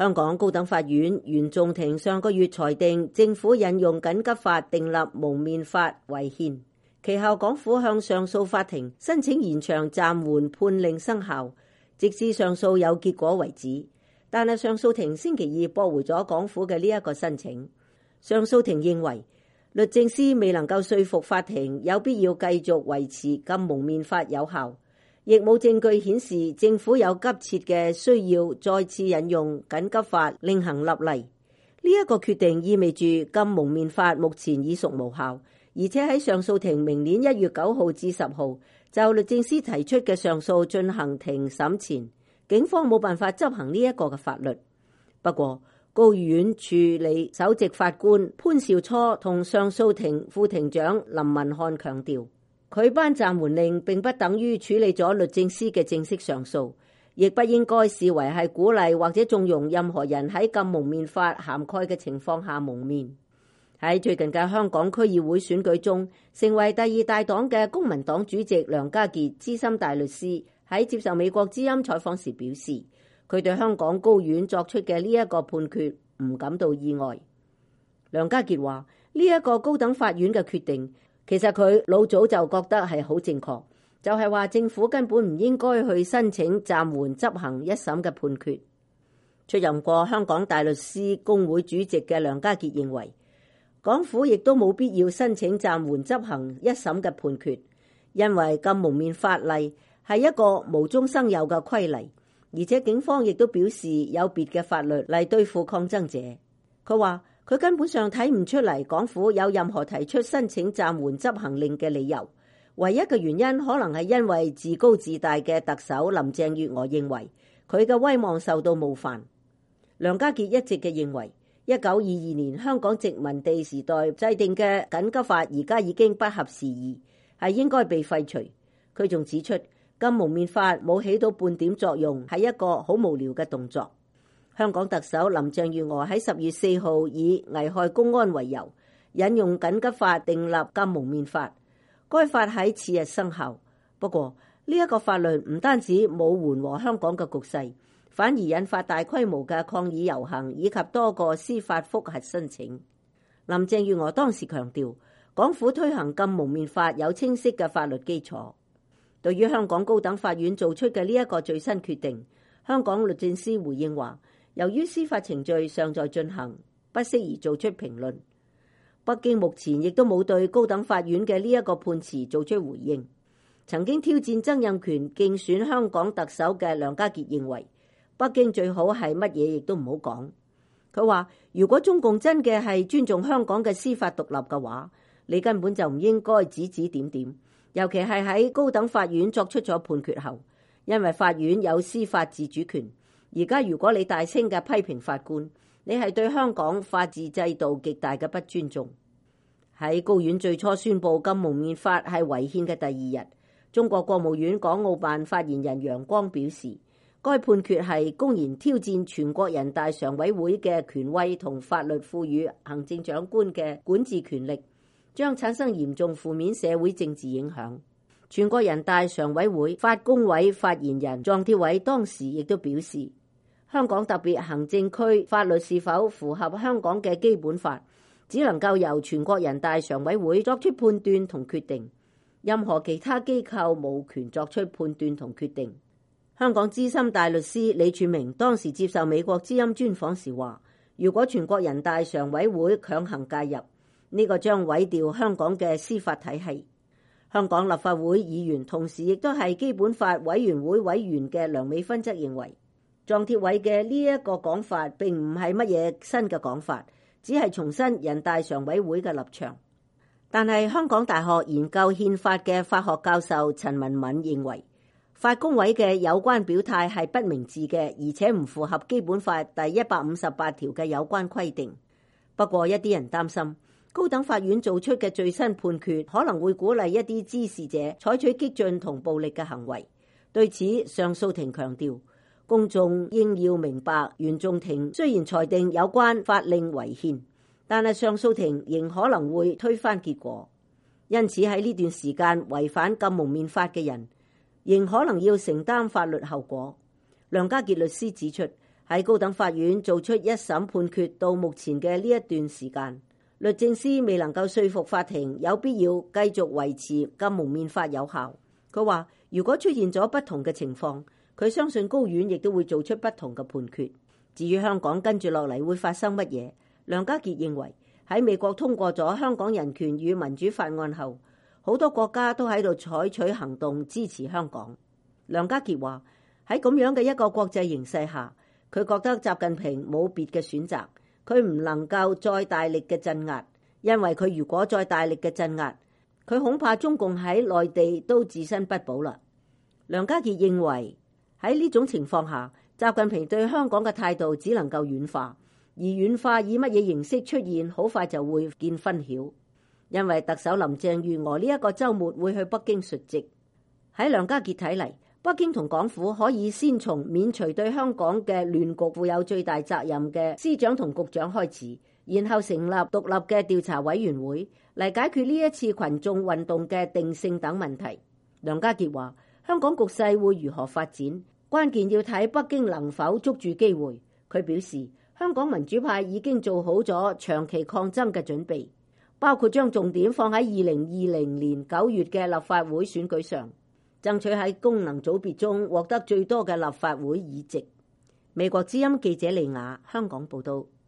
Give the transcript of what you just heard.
香港高等法院原訟庭上個月裁定政府引用緊急法訂立蒙面法違憲，其後港府向上訴法庭申請延長暫緩判令生效，直至上訴有結果為止。但係上訴庭星期二駁回咗港府嘅呢一個申請。上訴庭認為律政司未能夠說服法庭有必要繼續維持禁蒙面法有效，亦冇證據顯示政府有急切嘅需要再次引用緊急法另行立例。呢一個決定意味住禁蒙面法目前已屬無效，而且喺上訴庭明年1月9號至10號就律政司提出嘅上訴進行庭審前，警方冇辦法執行呢一個嘅法律。不過高院處理首席法官潘兆初同上訴庭副庭長林文漢強調，佢頒暫緩令並不等於處理咗律政司嘅正式上訴，亦不應該視為係鼓勵或者縱容任何人喺禁蒙面法涵蓋嘅情況下蒙面。喺最近嘅香港區議會選舉中，成為第二大黨嘅公民黨主席梁家傑資深大律師喺接受美國之音採訪時表示，佢對香港高院作出嘅呢一個判決唔感到意外。梁家傑話：呢一個高等法院嘅決定，其實佢老早就覺得係好正確，就係話政府根本唔應該去申請暫緩執行一審嘅判決。出任過香港大律師公會主席嘅梁家傑認為，港府亦都冇必要申請暫緩執行一審嘅判決，因為禁蒙面法例係一個無中生有嘅規例，而且警方亦都表示有別嘅法律嚟對付抗爭者。佢話佢根本上睇唔出嚟港府有任何提出申請暫緩執行令嘅理由，唯一嘅原因可能係因為自高自大嘅特首林鄭月娥認為佢嘅威望受到冒犯。梁家傑一直嘅認為1922年香港殖民地時代制定嘅緊急法而家已經不合時宜，係應該被廢除。佢仲指出禁蒙面法冇起到半點作用，係一個好無聊嘅動作。香港特首林鄭月娥喺10月4號以危害公安為由，引用緊急法訂立禁蒙面法，該法喺次日生效。不過呢一個法律唔單止冇緩和香港嘅局勢，反而引發大規模嘅抗議遊行以及多個司法覆核申請。林鄭月娥當時強調，港府推行禁蒙面法有清晰嘅法律基礎。對於香港高等法院做出嘅呢一個最新決定，香港律政司回應話，由於司法程序尚在進行，不適宜做出評論。北京目前亦都冇對高等法院嘅呢一個判詞做出回應。曾經挑戰曾蔭權競選香港特首嘅梁家傑認為，北京最好係乜嘢亦都唔好講。佢話，如果中共真嘅係尊重香港嘅司法獨立嘅話，你根本就唔應該指指點點，尤其係喺高等法院作出咗判決後，因為法院有司法自主權。而家如果你大聲嘅批評法官，你係對香港法治制度極大嘅不尊重。喺高院最初宣布禁蒙面法係違憲嘅第二日，中國國務院港澳辦發言人楊光表示，該判決係公然挑戰全國人大常委會嘅權威同法律賦予行政長官嘅管治權力，將產生嚴重負面社會政治影響。全國人大常委會法工委發言人莊鐵偉當時亦都表示，香港特別行政區法律是否符合香港嘅基本法，只能夠由全國人大常委會作出判斷同決定，任何其他機構無權作出判斷同決定。香港資深大律師李柱銘當時接受美國之音專訪時話，如果全國人大常委會強行介入，呢個將毀掉香港嘅司法體系。香港立法會議員同時亦都係基本法委員會委員嘅梁美芬則認為，莊鐵偉嘅呢一個講法並唔係乜嘢新嘅講法，只係重申人大常委會嘅立場。但係香港大學研究憲法嘅法學教授陳文敏認為，法工委嘅有關表態係不明智嘅，而且唔符合基本法第158條嘅有關規定。不過一啲人擔心，高等法院做出嘅最新判決可能會鼓勵一啲滋事者採取激進同暴力嘅行為。對此，上訴庭強調，公眾應要明白，原訟庭雖然裁定有關法令違憲，但係上訴庭仍可能會推翻結果。因此喺呢段時間違反禁蒙面法嘅人，仍可能要承擔法律後果。梁家傑律師指出， 喺高等法院做出一審判決到目前嘅呢一段時間，律政司未能夠說服法庭有必要繼續維持禁蒙面法有效。佢話如果出現咗不同嘅情況，佢相信高院亦都會做出不同嘅判決。至於香港跟住落嚟會發生乜嘢，梁家傑認為喺美國通過咗香港人權與民主法案後，好多國家都喺度採取行動支持香港。梁家傑話喺咁樣嘅一個國際形勢下，佢覺得習近平冇別嘅選擇，佢唔能夠再大力嘅鎮壓，因為佢如果再大力嘅鎮壓，佢恐怕中共喺內地都自身不保啦。梁家傑認為喺呢種情況下，習近平對香港嘅態度只能夠軟化，而軟化以乜嘢形式出現，好快就會見分曉。因為特首林鄭月娥呢一個週末會去北京述職。喺梁家傑睇嚟，北京同港府可以先從免除對香港嘅亂局負有最大責任嘅司長同局長開始，然後成立獨立嘅調查委員會嚟解決呢一次群眾運動嘅定性等問題。梁家傑話香港局勢會如何發展，關鍵要睇北京能否捉住機會。佢表示香港民主派已經做好咗長期抗爭嘅準備，包括將重點放喺2020年9月嘅立法會選舉上，爭取喺功能組別中獲得最多嘅立法會議席。美國之音記者李雅香港報道。